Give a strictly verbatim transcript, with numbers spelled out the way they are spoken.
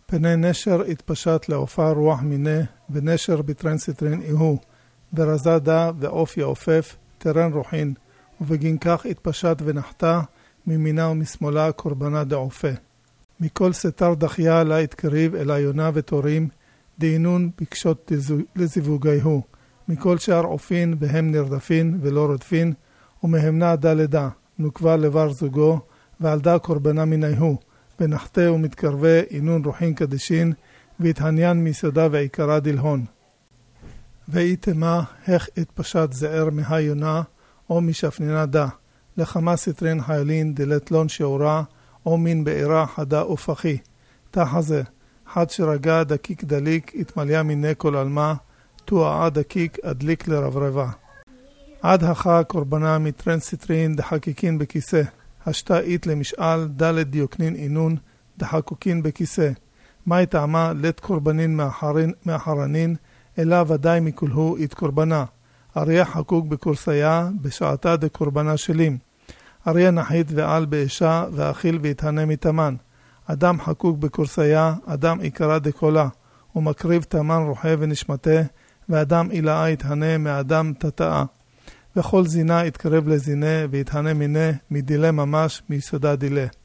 פני נשר התפשט לעופה רוח מיני, ונשר בטרנסיטרין איהו, ורזה דה ועוף יעופף, תרן רוחין, ובגין כך התפשט ונחתה, ממינה ומשמאלה קורבנה דעופה. מכל סתר דחיה לה התקריב אל היונה ותורים, דהינון בקשות לזיווגייהו, מכל שאר עופין והם נרדפין ולא רודפין, ומהמנה דה לדה, נוקבה לבר זוגו, ועל דה קורבנה מיניהו, ונחתה ומתקרבה אינון רוחין קדשין, והתעניין מיסודה ועיקרה דלהון. ואיתמה איך התפשט זער מהיונה, או משפנינה דה, לכמה סטרין חיילין דלתלון שיעורה, או מן בעירה חדה ופחי. תחזה, חד שרגע דקיק דליק, התמליה מיני כל אלמה, תואעה דקיק אדליק לרברבה. עד הכה קורבנה מטרן סטרין דחקיקין בכיסא, השתה אית למשאל דלת דיוקנין אינון דחקוקין בכיסא. מה טעמה לת קורבנין מאחרין, מאחרנין, אלא ודאי מכולהו ית קורבנה. אריה חקוק בקורסיה בשעתה דקורבנה שלים. אריה נחית ועל באשה ואכיל והתהנה מתמן. אדם חקוק בקורסיה, אדם עיקרה דקולה, ומקריב תמן רוחה ונשמתה, ואדם אילאה התהנה מאדם תתאה. וכל זינה יתקרב לזינה והתהנה מיני מדילה ממש מיסודה דילה.